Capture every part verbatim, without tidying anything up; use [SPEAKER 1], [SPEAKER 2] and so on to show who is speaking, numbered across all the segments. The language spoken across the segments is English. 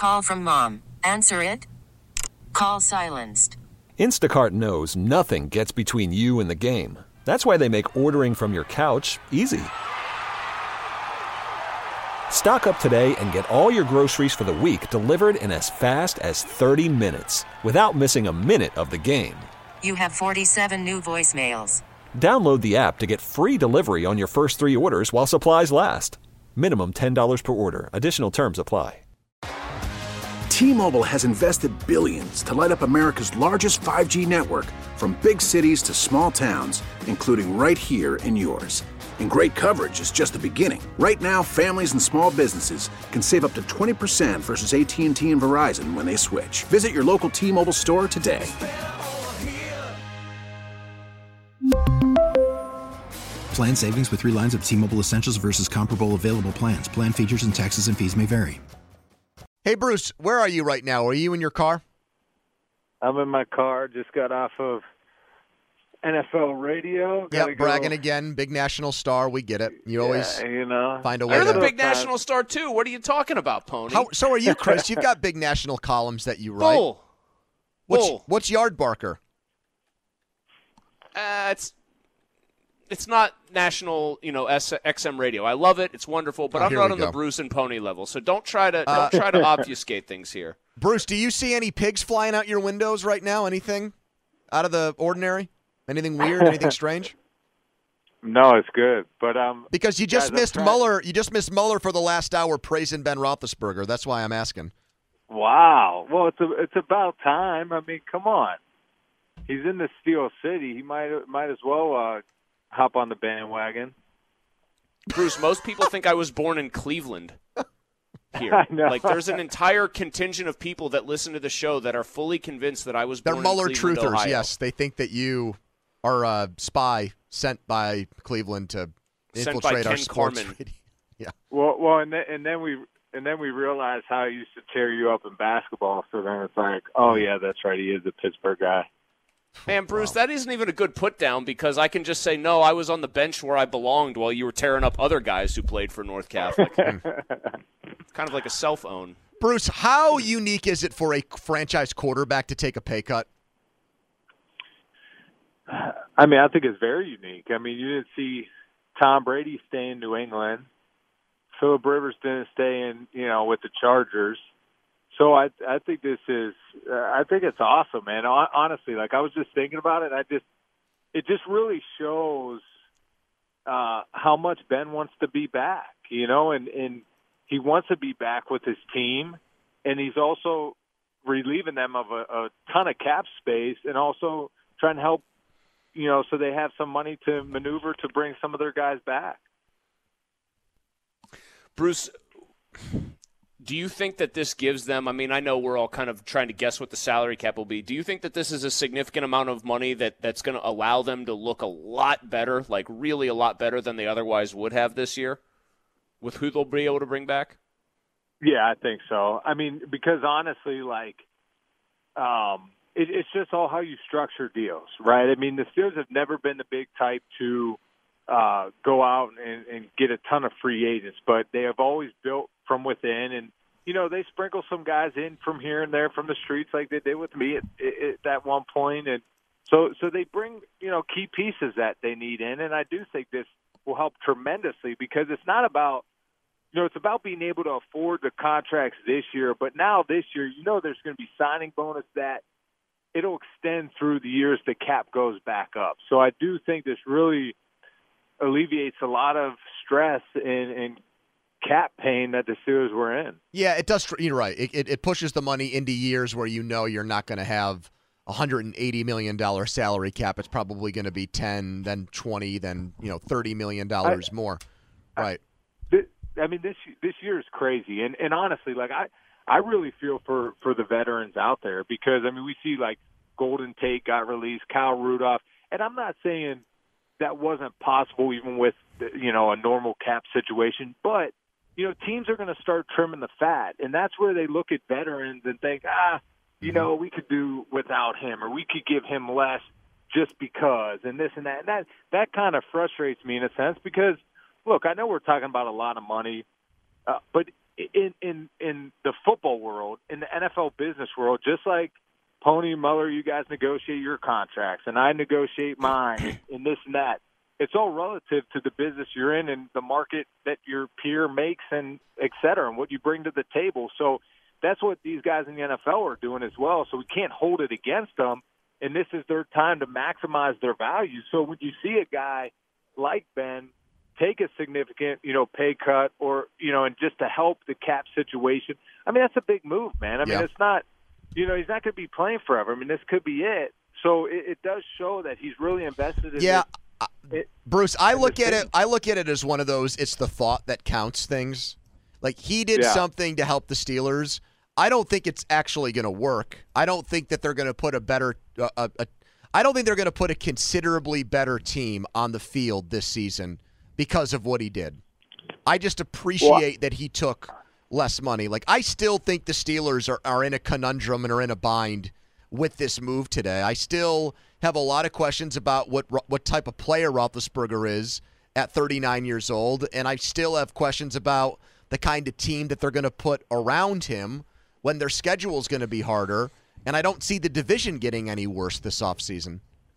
[SPEAKER 1] Call from mom. Answer it. Call silenced.
[SPEAKER 2] Instacart knows nothing gets between you and the game. That's why they make ordering from your couch easy. Stock up today and get all your groceries for the week delivered in as fast as thirty minutes without missing a minute of the game.
[SPEAKER 1] You have forty-seven new voicemails.
[SPEAKER 2] Download the app to get free delivery on your first three orders while supplies last. Minimum ten dollars per order. Additional terms apply.
[SPEAKER 3] T-Mobile has invested billions to light up America's largest five G network, from big cities to small towns, including right here in yours. And great coverage is just the beginning. Right now, families and small businesses can save up to twenty percent versus A T and T and Verizon when they switch. Visit your local T-Mobile store today.
[SPEAKER 4] Plan savings with three lines of T-Mobile Essentials versus comparable available plans. Plan features and taxes and fees may vary.
[SPEAKER 5] Hey, Bruce, where are you right now? Are you in your car?
[SPEAKER 6] I'm in my car. Just got off of N F L radio.
[SPEAKER 5] Yeah,
[SPEAKER 6] Gotta
[SPEAKER 5] bragging
[SPEAKER 6] go.
[SPEAKER 5] again. Big national star. We get it. You always
[SPEAKER 6] Yeah, you know.
[SPEAKER 5] find a way
[SPEAKER 7] You're
[SPEAKER 5] to...
[SPEAKER 7] the big national star, too. What are you talking about, Pony?
[SPEAKER 5] How, so are you, Chris. You've got big national columns that you write.
[SPEAKER 7] Bull.
[SPEAKER 5] What's,
[SPEAKER 7] Bull.
[SPEAKER 5] what's Yard Barker?
[SPEAKER 7] Uh, it's it's not national, you know, S- X M radio. I love it. It's wonderful, but
[SPEAKER 5] Oh,
[SPEAKER 7] I'm
[SPEAKER 5] here
[SPEAKER 7] not
[SPEAKER 5] we
[SPEAKER 7] on
[SPEAKER 5] go.
[SPEAKER 7] the Bruce and Pony level. So don't try to
[SPEAKER 5] Uh,
[SPEAKER 7] don't try to obfuscate things here.
[SPEAKER 5] Bruce, do you see any pigs flying out your windows right now? Anything out of the ordinary? Anything weird? Anything strange?
[SPEAKER 6] No, it's good. But um,
[SPEAKER 5] Because you just
[SPEAKER 6] guys, I'm
[SPEAKER 5] missed
[SPEAKER 6] trying-
[SPEAKER 5] Mueller. You just missed Mueller for the last hour praising Ben Roethlisberger. That's why I'm asking.
[SPEAKER 6] Wow. Well, it's a, it's about time. I mean, come on. He's in the Steel City. He might might as well uh, hop on the bandwagon.
[SPEAKER 7] Bruce, most people think I was born in Cleveland. Here,
[SPEAKER 6] I know.
[SPEAKER 7] like there's an entire contingent of people that listen to the show that are fully convinced that I was
[SPEAKER 5] They're
[SPEAKER 7] born
[SPEAKER 5] Mueller
[SPEAKER 7] in Cleveland,
[SPEAKER 5] truthers.
[SPEAKER 7] Ohio.
[SPEAKER 5] Yes, they think that you are a spy sent by Cleveland to
[SPEAKER 7] Sent by
[SPEAKER 5] infiltrate our
[SPEAKER 7] Ken
[SPEAKER 5] sports
[SPEAKER 7] Carmen.
[SPEAKER 5] radio. Yeah.
[SPEAKER 6] Well, well, and then, and then we and then we realized how he used to tear you up in basketball. So then it's like, oh yeah, that's right. He is a Pittsburgh guy.
[SPEAKER 7] Man, Bruce, that isn't even a good put down because I can just say, no, I was on the bench where I belonged while you were tearing up other guys who played for North Catholic. Kind of like a self-own.
[SPEAKER 5] Bruce, how unique is it for a franchise quarterback to take a pay cut?
[SPEAKER 6] I mean, I think it's very unique. I mean, you didn't see Tom Brady stay in New England. Phillip Rivers didn't stay in, you know, with the Chargers. So I, I think this is, uh, I think it's awesome, man. Hon- Honestly, like I was just thinking about it, and I just, it just really shows uh, how much Ben wants to be back, you know, and, and he wants to be back with his team, and he's also relieving them of a, a ton of cap space, and also trying to help, you know, so they have some money to maneuver to bring some of their guys back.
[SPEAKER 7] Bruce, do you think that this gives them, I mean, I know we're all kind of trying to guess what the salary cap will be. Do you think that this is a significant amount of money that, that's going to allow them to look a lot better, like really a lot better than they otherwise would have this year with who they'll be able to bring back?
[SPEAKER 6] Yeah, I think so. I mean, because honestly, like, um, it, it's just all how you structure deals, right? I mean, the Steelers have never been the big type to uh, go out and, and get a ton of free agents, but they have always built from within, and you know they sprinkle some guys in from here and there from the streets, like they did with me at, at that one point, and so so they bring you know key pieces that they need in, and I do think this will help tremendously because it's not about you know it's about being able to afford the contracts this year, but now this year you know there's going to be signing bonus that it'll extend through the years the cap goes back up. So I do think this really alleviates a lot of stress and, and cap pain that the Steelers were in.
[SPEAKER 5] Yeah, it does. You're right. It, it, it pushes the money into years where you know you're not going to have a one hundred eighty million dollars salary cap. It's probably going to be ten, then twenty, then you know thirty million dollars
[SPEAKER 6] I,
[SPEAKER 5] more. Right.
[SPEAKER 6] I, I mean, this this year is crazy, and and honestly, like I I really feel for for the veterans out there because I mean we see like Golden Tate got released, Kyle Rudolph, and I'm not saying that wasn't possible even with you know a normal cap situation, but you know, teams are going to start trimming the fat, and that's where they look at veterans and think, ah, you know, we could do without him, or we could give him less just because, and this and that. And that that kind of frustrates me in a sense because, look, I know we're talking about a lot of money, uh, but in in in the football world, the N F L business world, just like Pony Muller, you guys negotiate your contracts, and I negotiate mine, and this and that. It's all relative to the business you're in and the market that your peer makes, and et cetera, and what you bring to the table. So that's what these guys in the N F L are doing as well. So we can't hold it against them, and this is their time to maximize their value. So when you see a guy like Ben take a significant, you know, pay cut, or, you know, and just to help the cap situation, I mean, that's a big move, man. I mean,
[SPEAKER 5] yeah.
[SPEAKER 6] it's not, you know, he's not going to be playing forever. I mean, this could be it. So it, it does show that he's really invested in
[SPEAKER 5] yeah.
[SPEAKER 6] this. It,
[SPEAKER 5] Bruce, I look at it. I look at it as one of those "it's the thought that counts" things. Like, he did
[SPEAKER 6] yeah.
[SPEAKER 5] something to help the Steelers. I don't think it's actually going to work. I don't think that they're going to put a better. Uh, a, a, I don't think they're going to put a considerably better team on the field this season because of what he did. I just appreciate well, that he took less money. Like, I still think the Steelers are, are in a conundrum and are in a bind with this move today. I still have a lot of questions about what what type of player Roethlisberger is at thirty-nine years old, and I still have questions about the kind of team that they're going to put around him when their schedule is going to be harder, and I don't see the division getting any worse this offseason.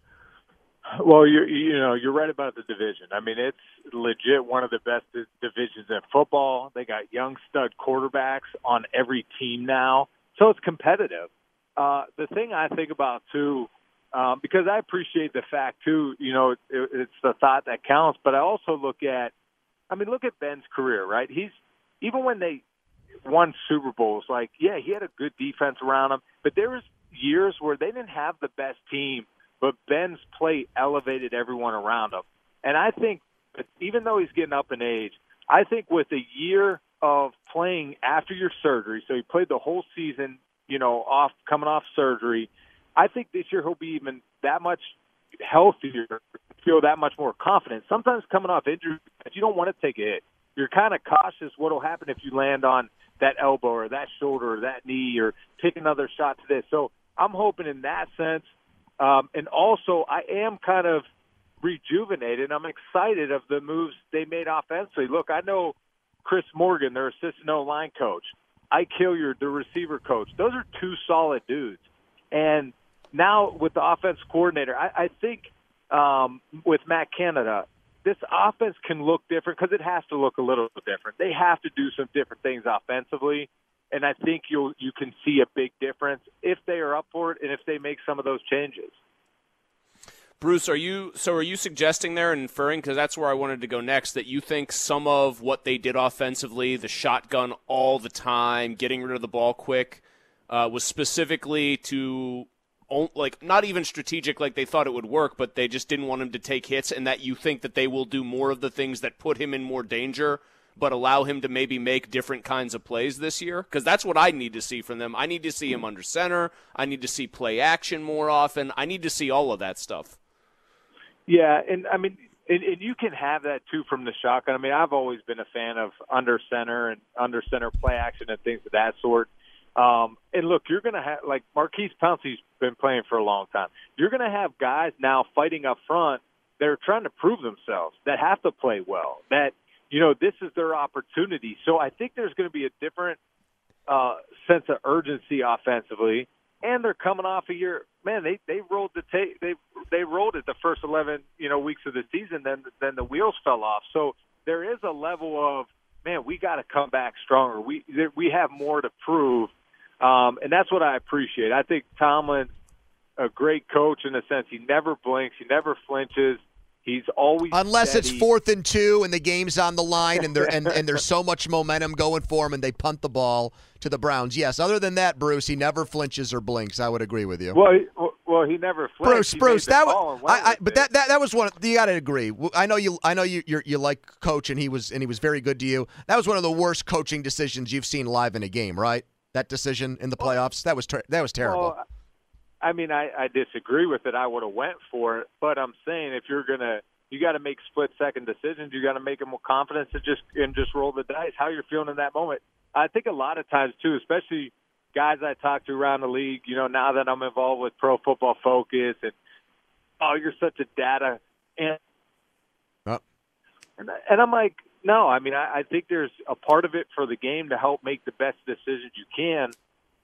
[SPEAKER 6] Well, you're, you know, you're right about the division. I mean, it's legit one of the best divisions in football. They got young stud quarterbacks on every team now, so it's competitive. Uh, the thing I think about, too, um, because I appreciate the fact, too, you know, it, it's the thought that counts, but I also look at, I mean, look at Ben's career, right? He's, even when they won Super Bowls, like, yeah, he had a good defense around him, but there was years where they didn't have the best team, but Ben's play elevated everyone around him. And I think, even though he's getting up in age, I think with a year of playing after your surgery, so he played the whole season, you know, off coming off surgery, I think this year he'll be even that much healthier, feel that much more confident. Sometimes coming off injury, you don't want to take a hit. You're kind of cautious what will happen if you land on that elbow or that shoulder or that knee or take another shot to this. So I'm hoping in that sense. Um, and also, I am kind of rejuvenated. I'm excited of the moves they made offensively. Look, I know Chris Morgan, their assistant O-line coach, Ike Hilliard, the receiver coach. Those are two solid dudes. And now with the offense coordinator, I, I think um, with Matt Canada, this offense can look different because it has to look a little different. They have to do some different things offensively, and I think you'll you can see a big difference if they are up for it and if they make some of those changes.
[SPEAKER 7] Bruce, are you so are you suggesting there and inferring, because that's where I wanted to go next, that you think some of what they did offensively, the shotgun all the time, getting rid of the ball quick, uh, was specifically to, like, not even strategic like they thought it would work, but they just didn't want him to take hits, and that you think that they will do more of the things that put him in more danger but allow him to maybe make different kinds of plays this year? Because that's what I need to see from them. I need to see him under center. I need to see play action more often. I need to see all of that stuff.
[SPEAKER 6] Yeah, and I mean, and, and you can have that too from the shotgun. I mean, I've always been a fan of under center and under center play action and things of that sort. Um, and look, you're going to have, like, Marquise Pouncey's been playing for a long time. You're going to have guys now fighting up front that are trying to prove themselves, that have to play well, that, you know, this is their opportunity. So I think there's going to be a different uh, sense of urgency offensively. And they're coming off a year, man. They they rolled the tape. They they rolled it the first eleven you know weeks of the season. Then then the wheels fell off. So there is a level of, man, we got to come back stronger. We we have more to prove, um, and that's what I appreciate. I think Tomlin's a great coach in a sense. He never blinks. He never flinches. He's always
[SPEAKER 5] unless
[SPEAKER 6] steady.
[SPEAKER 5] It's fourth and two and the game's on the line and there and, and there's so much momentum going for him and they punt the ball to the Browns. Yes, other than that, Bruce, he never flinches or blinks. I would agree with you.
[SPEAKER 6] Well, he, well, he never flinched.
[SPEAKER 5] Bruce,
[SPEAKER 6] he
[SPEAKER 5] Bruce, that
[SPEAKER 6] was,
[SPEAKER 5] I, I, but that, that that was one. You got to agree. I know you. I know you. You're, you like coach, and he was and he was very good to you. That was one of the worst coaching decisions you've seen live in a game, right? That decision in the playoffs. That was ter- that was terrible.
[SPEAKER 6] Well, I mean, I, I disagree with it. I would have went for it, but I'm saying if you're gonna. You got to make split-second decisions. You got to make them with confidence and just and just roll the dice. How you're feeling in that moment. I think a lot of times too, especially guys I talk to around the league. You know, now that I'm involved with Pro Football Focus, and oh, you're such a data and
[SPEAKER 5] oh.
[SPEAKER 6] and, and I'm like, no. I mean, I, I think there's a part of it for the game to help make the best decisions you can.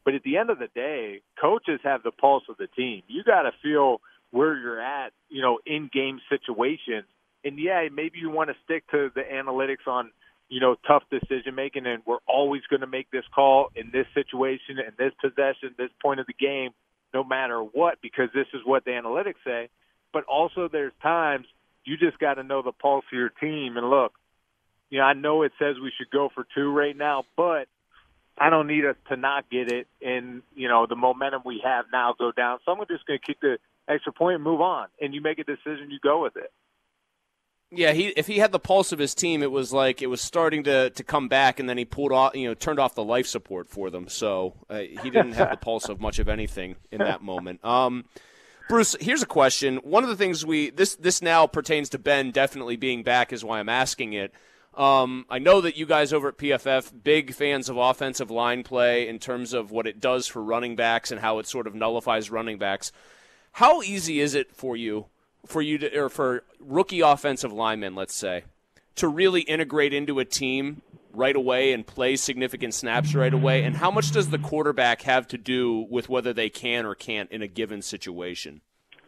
[SPEAKER 6] But at the end of the day, coaches have the pulse of the team. You got to feel where you're at, you know, in game situations. And yeah, maybe you want to stick to the analytics on, you know, tough decision making, and we're always going to make this call in this situation, in this possession, this point of the game, no matter what, because this is what the analytics say. But also there's times you just got to know the pulse of your team. And look, you know, I know it says we should go for two right now, but I don't need us to not get it and, you know, the momentum we have now go down. So I'm just going to kick the extra point and move on. And you make a decision, you go with it.
[SPEAKER 7] Yeah, he if he had the pulse of his team, it was like it was starting to, to come back, and then he pulled off, you know, turned off the life support for them. So uh, he didn't have the pulse of much of anything in that moment. Um, Bruce, here's a question. One of the things we this this now pertains to Ben definitely being back is why I'm asking it. Um, I know that you guys over at P F F, big fans of offensive line play in terms of what it does for running backs and how it sort of nullifies running backs. How easy is it for you, for you to, or for rookie offensive linemen, let's say, to really integrate into a team right away and play significant snaps right away? And how much does the quarterback have to do with whether they can or can't in a given situation?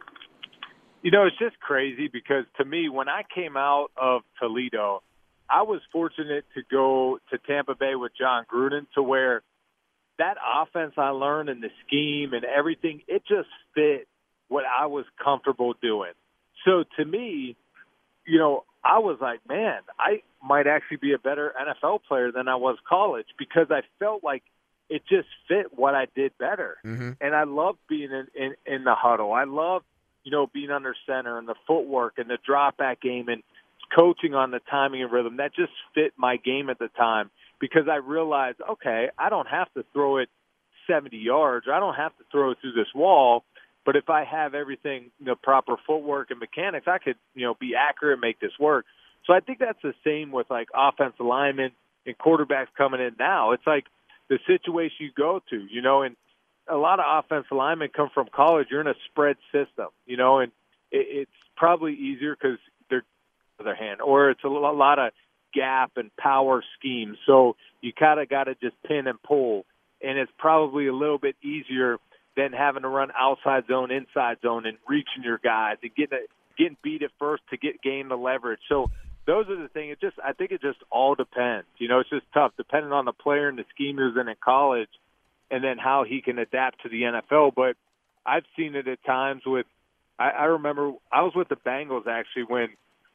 [SPEAKER 6] You know, it's just crazy because to me, when I came out of Toledo, I was fortunate to go to Tampa Bay with John Gruden, to where that offense I learned and the scheme and everything, it just fit what I was comfortable doing. So to me, you know, I was like, man, I might actually be a better N F L player than I was college, because I felt like it just fit what I did better. Mm-hmm. And I loved being in, in, in the huddle. I loved, you know, being under center and the footwork and the drop back game and coaching on the timing and rhythm. That just fit my game at the time, because I realized, okay, I don't have to throw it seventy yards. I don't have to throw it through this wall. But if I have everything, the you know, proper footwork and mechanics, I could, you know, be accurate and make this work. So I think that's the same with like offensive linemen and quarterbacks coming in now. It's like the situation you go to, you know, and a lot of offensive linemen come from college. You're in a spread system, you know, and it, it's probably easier because they're on the other hand, or it's a lot of gap and power schemes. So you kind of got to just pin and pull, and it's probably a little bit easier than having to run outside zone, inside zone, and reaching your guys and getting getting beat at first to get gain the leverage. So those are the things. It just I think it just all depends. You know, it's just tough depending on the player and the scheme he was in in college, and then how he can adapt to the N F L. But I've seen it at times with. I, I remember I was with the Bengals actually when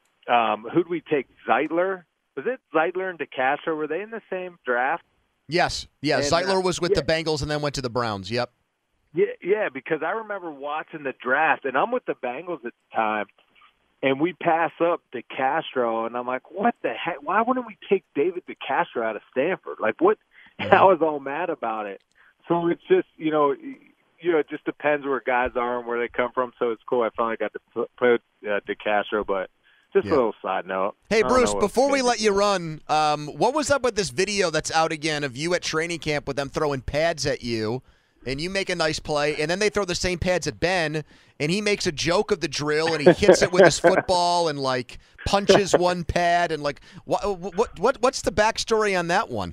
[SPEAKER 6] um, who'd we take? Zeitler. Was it Zeitler and DeCastro? Were they in the same draft?
[SPEAKER 5] Yes. Yeah.
[SPEAKER 6] And,
[SPEAKER 5] Zeitler was with
[SPEAKER 6] yeah.
[SPEAKER 5] the Bengals and then went to the Browns. Yep.
[SPEAKER 6] Yeah, yeah, because I remember watching the draft, and I'm with the Bengals at the time, and we pass up DeCastro, and I'm like, what the heck? Why wouldn't we take David DeCastro out of Stanford? Like, what? Mm-hmm. I was all mad about it. So it's just, you know, you know, it just depends where guys are and where they come from. So it's cool. I finally got to play with uh, DeCastro, but just yeah. a little side note.
[SPEAKER 5] Hey, Bruce, before we let you run, um, what was up with this video that's out again of you at training camp with them throwing pads at you? And you make a nice play, and then they throw the same pads at Ben, and he makes a joke of the drill, and he hits it with his football and, like, punches one pad. And, like, what, what, what, what's the backstory on that one?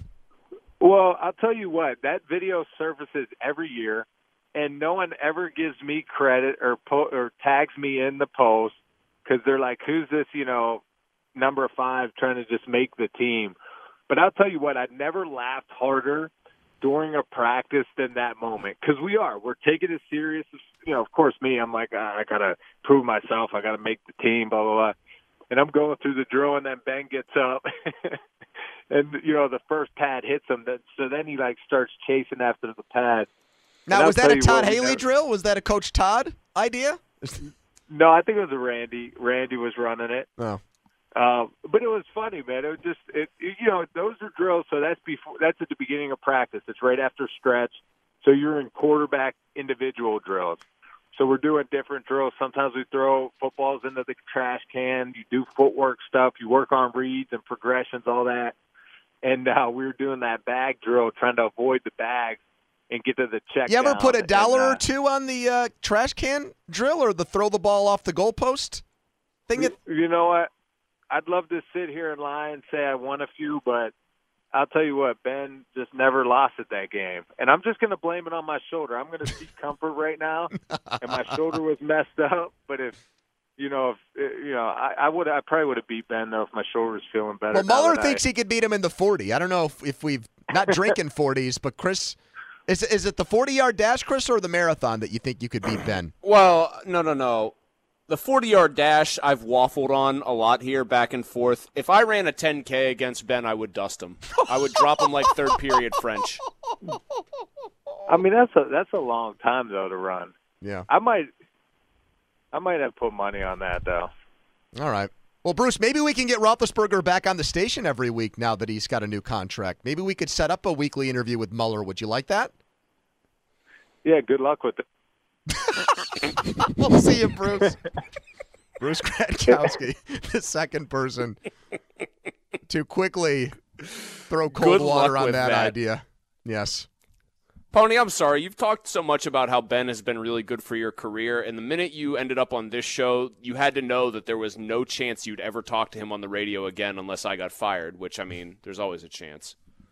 [SPEAKER 6] Well, I'll tell you what. That video surfaces every year, and no one ever gives me credit or po- or tags me in the post because they're like, who's this, you know, number five trying to just make the team? But I'll tell you what, I never laughed harder during a practice than that moment, because we are. We're taking it serious. You know, of course, me, I'm like, ah, I got to prove myself. I got to make the team, blah, blah, blah. And I'm going through the drill, and then Ben gets up. and, you know, the first pad hits him. So then he, like, starts chasing after the pad.
[SPEAKER 5] Now, was that a Todd Haley never... drill? Was that a Coach Todd idea?
[SPEAKER 6] No, I think it was a Randy. Randy was running it.
[SPEAKER 5] Oh.
[SPEAKER 6] Uh, but it was funny, man. It was just, it, you know, those are drills. So that's before, that's at the beginning of practice. It's right after stretch. So you're in quarterback individual drills. So we're doing different drills. Sometimes we throw footballs into the trash can. You do footwork stuff. You work on reads and progressions, all that. And uh, we were doing that bag drill, trying to avoid the bags and get to the check.
[SPEAKER 5] You ever
[SPEAKER 6] down.
[SPEAKER 5] put a dollar
[SPEAKER 6] and, uh,
[SPEAKER 5] or two on the uh, trash can drill, or the throw the ball off the goalpost thing?
[SPEAKER 6] You, you know what? I'd love to sit here and lie and say I won a few, but I'll tell you what, Ben just never lost at that game. And I'm just going to blame it on my shoulder. I'm going to seek comfort right now. And my shoulder was messed up. But if, you know, if you know, I, I would, I probably would have beat Ben though if my shoulder was feeling better.
[SPEAKER 5] Well, Muller thinks
[SPEAKER 6] I,
[SPEAKER 5] he could beat him in the forty. I don't know if, if we've not drinking forties, but Chris, is is it the forty-yard dash, Chris, or the marathon that you think you could beat Ben?
[SPEAKER 7] Well, no, no, no. The forty-yard dash I've waffled on a lot here, back and forth. If I ran a ten K against Ben, I would dust him. I would drop him like third period French.
[SPEAKER 6] I mean, that's a that's a long time though to run.
[SPEAKER 5] Yeah,
[SPEAKER 6] I might, I might have put money on that though.
[SPEAKER 5] All right. Well, Bruce, maybe we can get Roethlisberger back on the station every week now that he's got a new contract. Maybe we could set up a weekly interview with Muller. Would you like that?
[SPEAKER 6] Yeah. Good luck with it.
[SPEAKER 5] We'll see you, Bruce. Bruce Gradkowski, the second person to quickly throw cold
[SPEAKER 7] Good
[SPEAKER 5] water on
[SPEAKER 7] with
[SPEAKER 5] that,
[SPEAKER 7] that
[SPEAKER 5] idea. Yes.
[SPEAKER 7] Pony, I'm sorry. You've talked so much about how Ben has been really good for your career, and the minute you ended up on this show, you had to know that there was no chance you'd ever talk to him on the radio again unless I got fired, which, I mean, there's always a chance.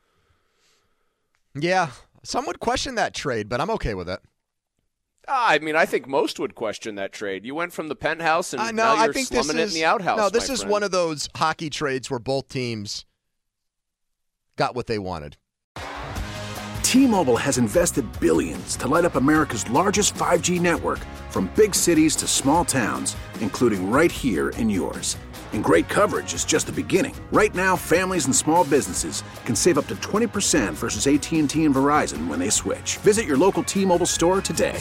[SPEAKER 5] Yeah. Some would question that trade, but I'm okay with it.
[SPEAKER 7] I mean, I think most would question that trade. You went from the penthouse, and
[SPEAKER 5] uh, no,
[SPEAKER 7] now you're
[SPEAKER 5] I think
[SPEAKER 7] slumming
[SPEAKER 5] this
[SPEAKER 7] it
[SPEAKER 5] is,
[SPEAKER 7] in the outhouse.
[SPEAKER 5] No, this
[SPEAKER 7] my
[SPEAKER 5] is
[SPEAKER 7] friend.
[SPEAKER 5] one of those hockey trades where both teams got what they wanted.
[SPEAKER 3] T-Mobile has invested billions to light up America's largest five G network, from big cities to small towns, including right here in yours. And great coverage is just the beginning. Right now, families and small businesses can save up to twenty percent versus A T and T and Verizon when they switch. Visit your local T-Mobile store today.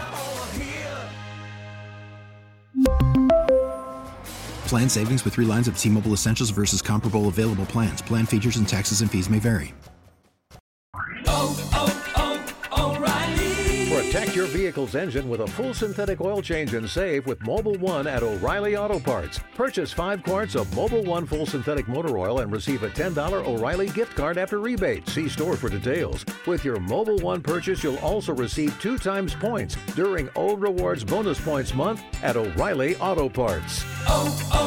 [SPEAKER 4] Plan savings with three lines of T-Mobile Essentials versus comparable available plans. Plan features and taxes and fees may vary.
[SPEAKER 8] Oh, oh, oh, O'Reilly.
[SPEAKER 9] Protect your vehicle's engine with a full synthetic oil change and save with Mobil one at O'Reilly Auto Parts. Purchase five quarts of Mobil one full synthetic motor oil and receive a ten dollars O'Reilly gift card after rebate. See store for details. With your Mobil one purchase, you'll also receive two times points during O Rewards Bonus Points Month at O'Reilly Auto Parts.
[SPEAKER 8] Oh, oh.